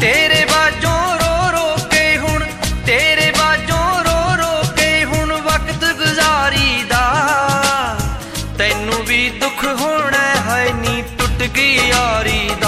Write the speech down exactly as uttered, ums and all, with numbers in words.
तेरे बाजों रो रो के हुण तेरे बाजों रो रो के हुण वक्त गुजारी दा तैनू भी दुख होना है नी टुट गई यारी दा।